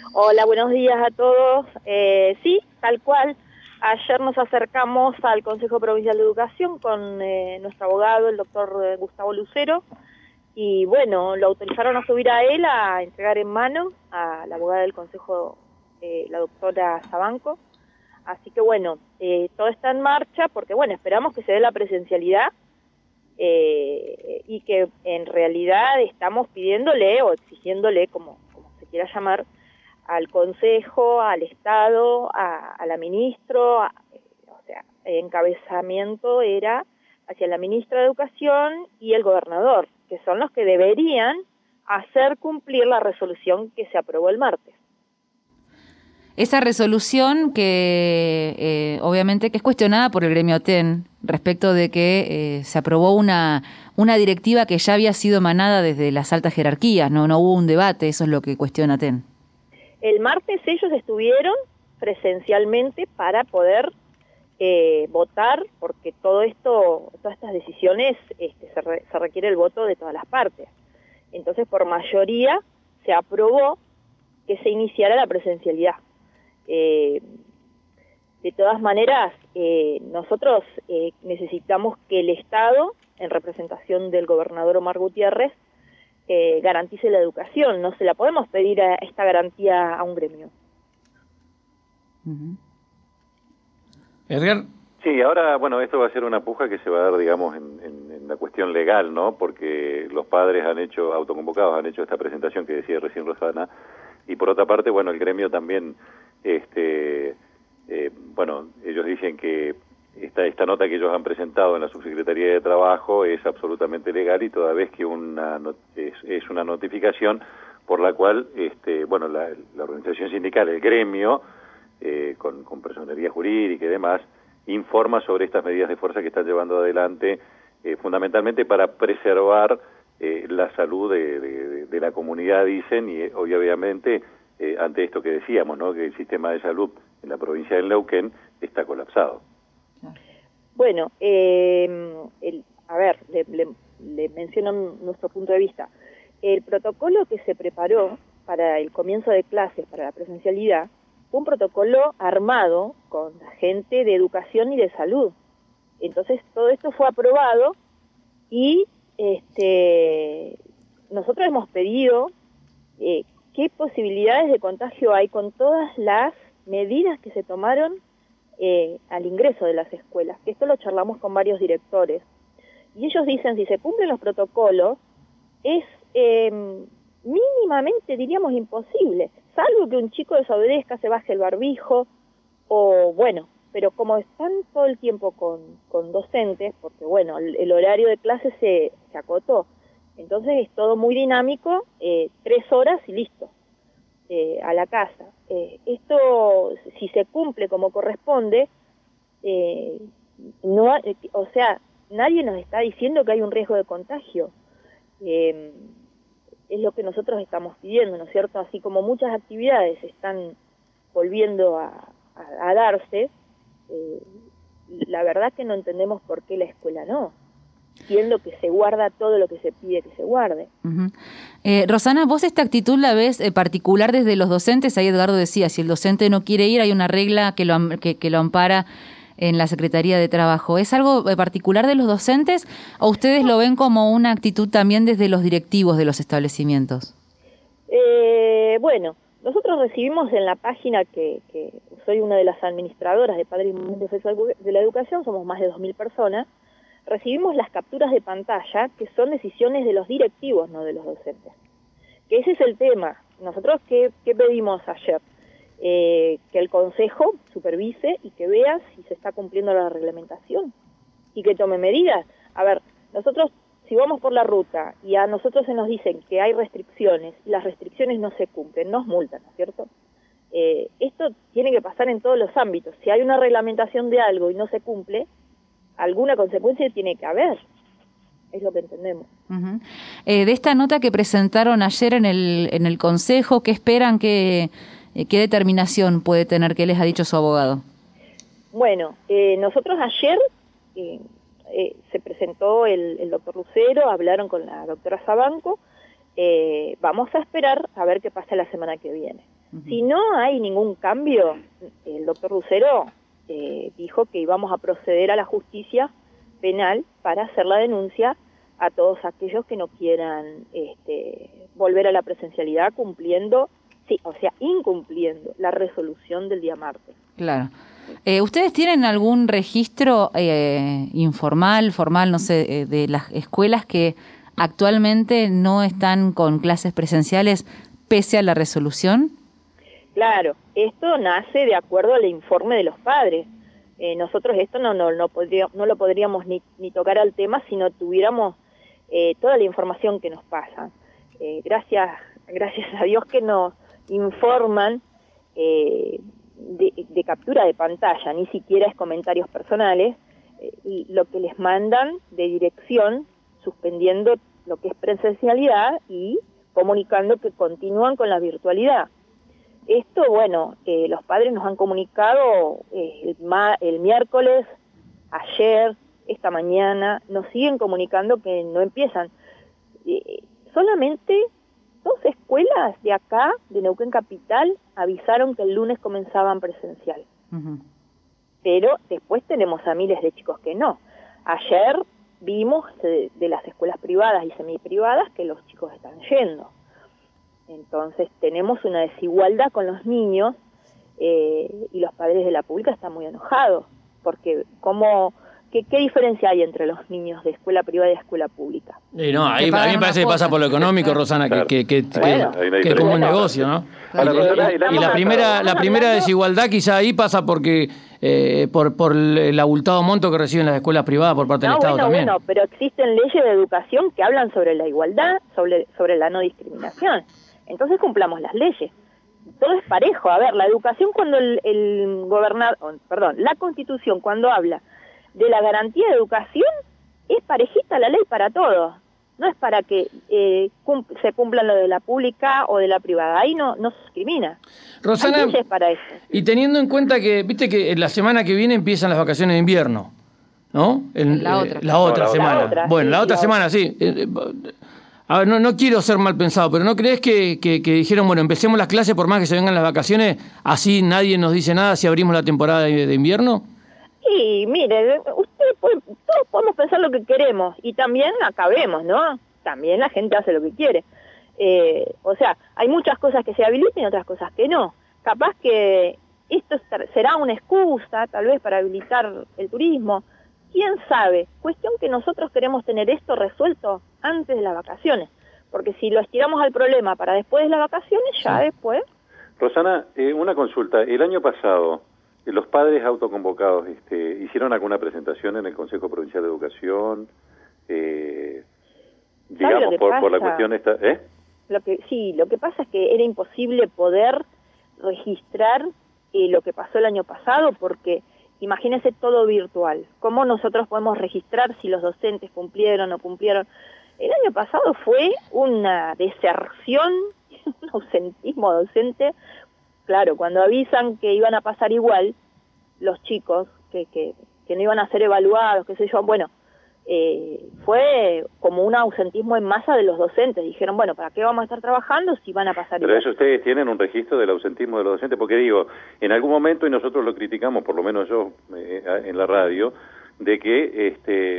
Hola, buenos días a todos. Sí, tal cual. Ayer nos acercamos al Consejo Provincial de Educación con nuestro abogado, el doctor Gustavo Lucero, y bueno, lo autorizaron a subir a él a entregar en mano a la abogada del Consejo, la doctora Sabanco. Así que bueno, todo está en marcha porque bueno, esperamos que se dé la presencialidad y que en realidad estamos pidiéndole o exigiéndole, como se quiera llamar, al Consejo, al Estado, a la ministro, o sea, el encabezamiento era hacia la ministra de Educación y el gobernador, que son los que deberían hacer cumplir la resolución que se aprobó el martes. Esa resolución que obviamente que es cuestionada por el gremio TEN respecto de que se aprobó una directiva que ya había sido emanada desde las altas jerarquías, no hubo un debate, eso es lo que cuestiona TEN. El martes ellos estuvieron presencialmente para poder votar, porque todas estas decisiones se requiere el voto de todas las partes. Entonces, por mayoría, se aprobó que se iniciara la presencialidad. De todas maneras, nosotros necesitamos que el Estado, en representación del gobernador Omar Gutiérrez, garantice la educación. No se la podemos pedir a esta garantía a un gremio. Edgar. Sí, ahora, bueno, esto va a ser una puja que se va a dar, digamos, en la cuestión legal, ¿no? Porque los padres autoconvocados han hecho esta presentación que decía recién Rosana, y por otra parte, bueno, el gremio también, bueno, ellos dicen que esta nota que ellos han presentado en la Subsecretaría de Trabajo es absolutamente legal y toda vez que es una notificación por la cual, bueno, la organización sindical, el gremio, con personería jurídica y demás, informa sobre estas medidas de fuerza que están llevando adelante, fundamentalmente para preservar la salud de la comunidad, dicen, y obviamente ante esto que decíamos, ¿no? Que el sistema de salud en la provincia de Neuquén está colapsado. Bueno, a ver, le menciono nuestro punto de vista. El protocolo que se preparó para el comienzo de clases, para la presencialidad, fue un protocolo armado con gente de educación y de salud. Entonces, todo esto fue aprobado y nosotros hemos pedido qué posibilidades de contagio hay con todas las medidas que se tomaron al ingreso de las escuelas, que esto lo charlamos con varios directores. Y ellos dicen, si se cumplen los protocolos, es mínimamente, diríamos, imposible, salvo que un chico desobedezca, se baje el barbijo, o bueno, pero como están todo el tiempo con docentes, porque bueno, el horario de clase se acotó, entonces es todo muy dinámico, 3 horas y listo, a la casa. Esto, si se cumple como corresponde, o sea, nadie nos está diciendo que hay un riesgo de contagio. Es lo que nosotros estamos pidiendo, ¿no es cierto? Así como muchas actividades están volviendo a darse, la verdad que no entendemos por qué la escuela no, siendo que se guarda todo lo que se pide que se guarde. Rosana, ¿vos esta actitud la ves particular desde los docentes? Ahí Edgardo decía, si el docente no quiere ir, hay una regla que lo ampara en la Secretaría de Trabajo. ¿Es algo particular de los docentes o ustedes lo ven como una actitud también desde los directivos de los establecimientos? Bueno, nosotros recibimos en la página que soy una de las administradoras de Padres y Madres Defensores de la Educación, somos más de 2.000 personas, recibimos las capturas de pantalla que son decisiones de los directivos, no de los docentes. Que ese es el tema. Nosotros, ¿qué pedimos ayer? Que el Consejo supervise y que vea si se está cumpliendo la reglamentación y que tome medidas. A ver, nosotros si vamos por la ruta y a nosotros se nos dicen que hay restricciones y las restricciones no se cumplen, nos multan, ¿no es cierto? Esto tiene que pasar en todos los ámbitos. Si hay una reglamentación de algo y no se cumple, alguna consecuencia tiene que haber. Es lo que entendemos. Uh-huh. De esta nota que presentaron ayer en el Consejo, ¿qué esperan? ¿Qué determinación puede tener? ¿Qué les ha dicho su abogado? Bueno, nosotros ayer se presentó el doctor Lucero, hablaron con la doctora Sabanco, vamos a esperar a ver qué pasa la semana que viene. Si no hay ningún cambio, el doctor Lucero dijo que íbamos a proceder a la justicia penal para hacer la denuncia a todos aquellos que no quieran volver a la presencialidad incumpliendo la resolución del día martes. Claro. ¿Ustedes tienen algún registro informal, formal, no sé, de las escuelas que actualmente no están con clases presenciales pese a la resolución? Claro, esto nace de acuerdo al informe de los padres. Nosotros esto no lo podríamos ni tocar al tema si no tuviéramos toda la información que nos pasan. Gracias a Dios que nos informan de captura de pantalla, ni siquiera es comentarios personales, y lo que les mandan de dirección, suspendiendo lo que es presencialidad y comunicando que continúan con la virtualidad. Esto, los padres nos han comunicado el miércoles, ayer, esta mañana, nos siguen comunicando que no empiezan. Solamente 2 escuelas de acá, de Neuquén Capital, avisaron que el lunes comenzaban presencial. Uh-huh. Pero después tenemos a miles de chicos que no. Ayer vimos de las escuelas privadas y semiprivadas que los chicos están yendo. Entonces tenemos una desigualdad con los niños y los padres de la pública están muy enojados, porque ¿qué diferencia hay entre los niños de escuela privada y de escuela pública? Ahí a mí me parece que pasa por lo económico, Rosana, claro. que es como un negocio, ¿no? Claro. Y la primera desigualdad quizá ahí pasa porque por el abultado monto que reciben las escuelas privadas por parte del Estado también. Pero existen leyes de educación que hablan sobre la igualdad, sobre la no discriminación. Entonces cumplamos las leyes. Todo es parejo. A ver, la educación cuando la Constitución cuando habla de la garantía de educación es parejita la ley para todos. No es para que se cumplan lo de la pública o de la privada. Ahí no se discrimina. Rosana, hay leyes para eso. Y teniendo en cuenta que, viste que la semana que viene empiezan las vacaciones de invierno, ¿no? La otra semana. La otra semana, sí. A ver, no quiero ser mal pensado, pero ¿no crees que dijeron, empecemos las clases por más que se vengan las vacaciones, así nadie nos dice nada si abrimos la temporada de invierno? Y mire, todos podemos pensar lo que queremos y también acabemos, ¿no? También la gente hace lo que quiere. Hay muchas cosas que se habilitan y otras cosas que no. Capaz que esto será una excusa, tal vez, para habilitar el turismo. ¿Quién sabe? Cuestión que nosotros queremos tener esto resuelto antes de las vacaciones, porque si lo estiramos al problema para después de las vacaciones, ya después... Rosana, una consulta. El año pasado, los padres autoconvocados hicieron alguna presentación en el Consejo Provincial de Educación, digamos, por la cuestión esta... Lo que pasa es que era imposible poder registrar lo que pasó el año pasado, porque... Imagínense todo virtual. ¿Cómo nosotros podemos registrar si los docentes cumplieron o no cumplieron? El año pasado fue una deserción, un ausentismo docente. Claro, cuando avisan que iban a pasar igual, los chicos, que no iban a ser evaluados, qué sé yo, fue como un ausentismo en masa de los docentes. Dijeron, ¿para qué vamos a estar trabajando si van a pasar igual? Pero eso ustedes tienen un registro del ausentismo de los docentes, porque digo, en algún momento, y nosotros lo criticamos, por lo menos yo en la radio, de que,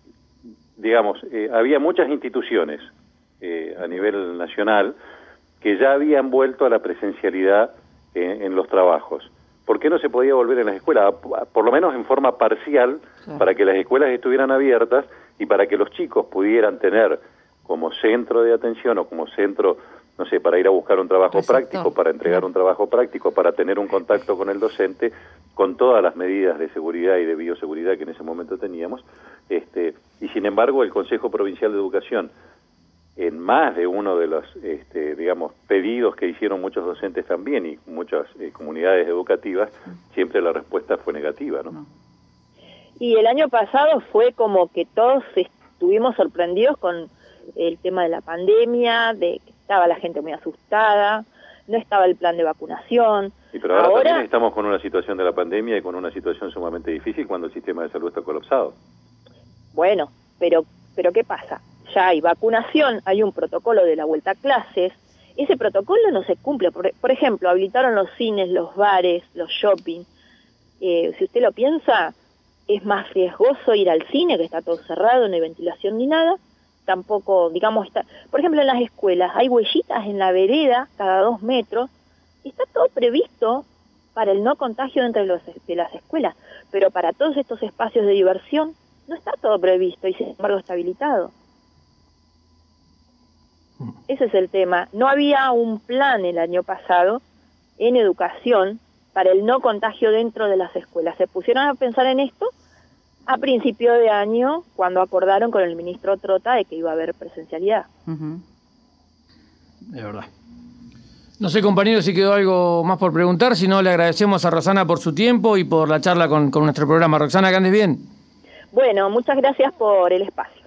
había muchas instituciones a nivel nacional que ya habían vuelto a la presencialidad en los trabajos. ¿Por qué no se podía volver en las escuelas? Por lo menos en forma parcial, claro, para que las escuelas estuvieran abiertas y para que los chicos pudieran tener como centro de atención o como centro, no sé, para ir a buscar un trabajo práctico, para entregar un trabajo práctico, para tener un contacto con el docente, con todas las medidas de seguridad y de bioseguridad que en ese momento teníamos. Y sin embargo, el Consejo Provincial de Educación, en más de uno de los, pedidos que hicieron muchos docentes también y muchas comunidades educativas, siempre la respuesta fue negativa, ¿no? Y el año pasado fue como que todos estuvimos sorprendidos con el tema de la pandemia, de que estaba la gente muy asustada, no estaba el plan de vacunación. Pero ahora también estamos con una situación de la pandemia y con una situación sumamente difícil cuando el sistema de salud está colapsado. Pero ¿qué pasa? Ya hay vacunación, hay un protocolo de la vuelta a clases, ese protocolo no se cumple. Por ejemplo, habilitaron los cines, los bares, los shopping. Si usted lo piensa, es más riesgoso ir al cine, que está todo cerrado, no hay ventilación ni nada. Tampoco, digamos, por ejemplo, en las escuelas hay huellitas en la vereda cada 2 metros, y está todo previsto para el no contagio dentro de las escuelas, pero para todos estos espacios de diversión no está todo previsto y sin embargo está habilitado. Ese es el tema. No había un plan el año pasado en educación para el no contagio dentro de las escuelas. Se pusieron a pensar en esto a principio de año, cuando acordaron con el ministro Trota de que iba a haber presencialidad. De verdad. No sé, compañero, si quedó algo más por preguntar. Si no, le agradecemos a Rosana por su tiempo y por la charla con nuestro programa. Roxana, que andes bien. Bueno, muchas gracias por el espacio.